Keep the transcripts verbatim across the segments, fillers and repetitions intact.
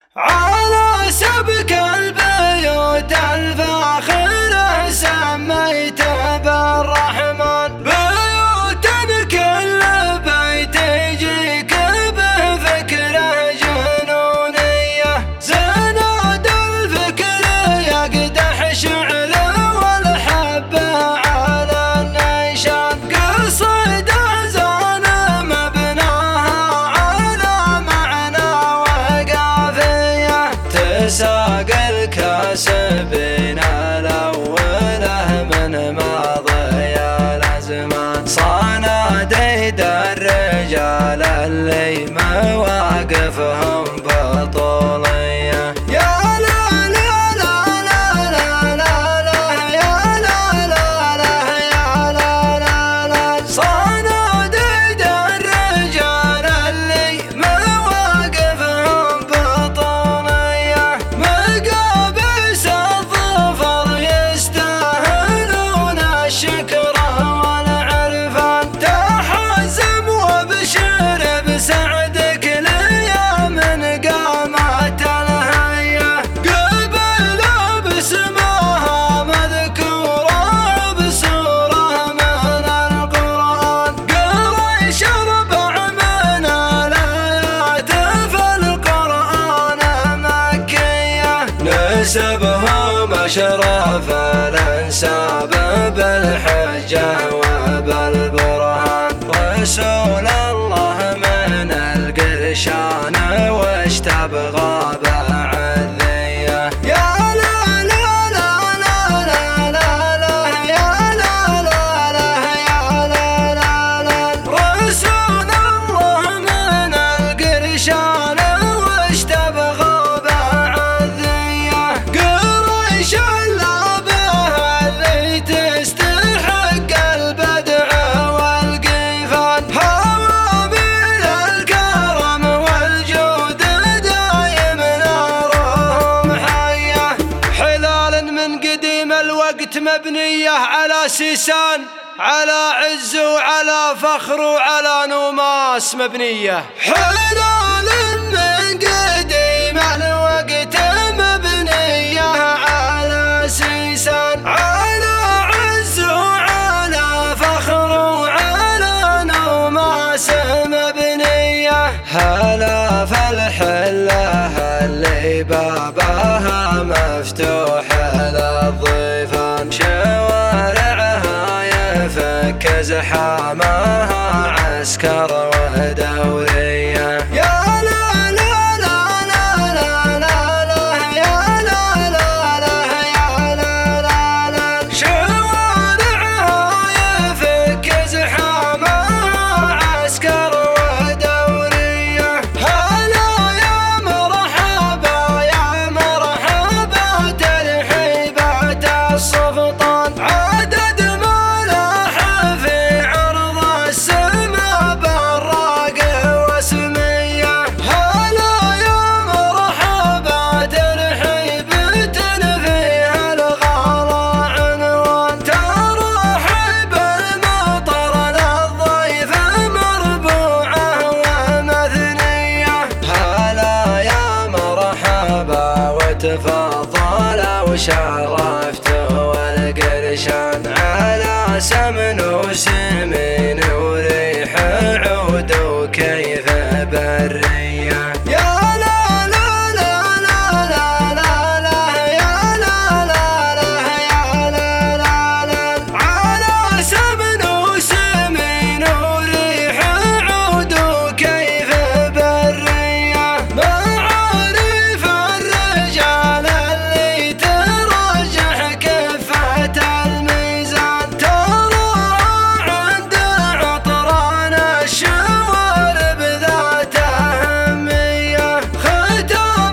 على سبك البيوت الفاخرة سميته بالرحمن، بيوت كل بيت يجيك به فكرة جنونية، زناد الفكر يقدح شعله والحبة على النيشان، قصيده زان مبناها على معنى وقافية، تساق الكاسبين الأوله من ماضي الأزمان، صناديد الرجال اللي مواقفهم بطولية. يا لا لا لا لا لا لا لا يا لا لا لا يا لا لا لا، صناديد الرجال اللي مواقفهم بطولية، مقابس الظفر يستاهلون الشكر والعرفان، تحزم وابشر بسعدك ليا من قامت الهية، قبل باسمها مذكورة بسورة من القرآن، قريش اربع من الآيات في القرآن مكية، نسبهم أشرف الأنساب بالحجة وبالبرهان، رسول الله من القرشان وش تبغى بعد ذيه. يا لا لا لا لا لا لا لا يا لا لا لا يا لا لا لا، رسول الله من القرشان وش تبغى بعد ذيه، قريش اللابه اللي تستحق البدع والقيفان، هوابيل الكرم والجود دايم نارهم حية، حلال من قديم الوقت مبنية على سيسان، على عز وعلى فخر وعلى نوماس مبنية، حلال من قديم الوقت مبنية على سيسان، على عز وعلى فخر وعلى نوماس مبنية، هلا فالحلة اللي بابها مفتوح للضيفان، شوارعها يفك زحامها عسكر ودورية. يا لا لا لا لا لا لا لا يا لا لا لا يا لا لا لا، شوارعها يفك زحامها عسكر ودورية، هلا يا مرحبا يا مرحبا ترحيبات السلطان، عدد ملاح في عرض السما براق وسمية، هلا يا مرحبا ترحيب فيها الغلا عنوان، ترحيب المطر للضيف مربوعة ومثنية، هلا يا مرحبا وتفضل وشرفت والقرشان، على سمن وسمين وريح عود وكيف برية. يا لا لا لا لا لا لا لا يا لا لا لا يا لا لا لا، على سمن وسمين وريح عود وكيف برية، معارف الرجال اللي ترجح كفة الميزان، ترى عند عطران الشوارب ذات أهمية، ختام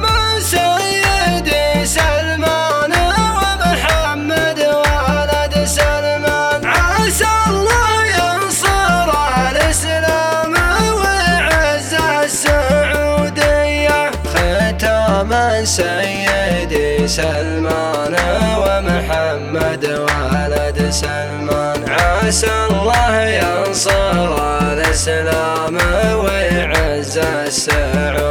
سيدي سلمان ومحمد ولد سلمان، عسى الله ينصر الإسلام ويعز السعودية، ختام سيدي سلمان ومحمد ولد سلمان، عسى الله ينصر الإسلام ويعز السعودية.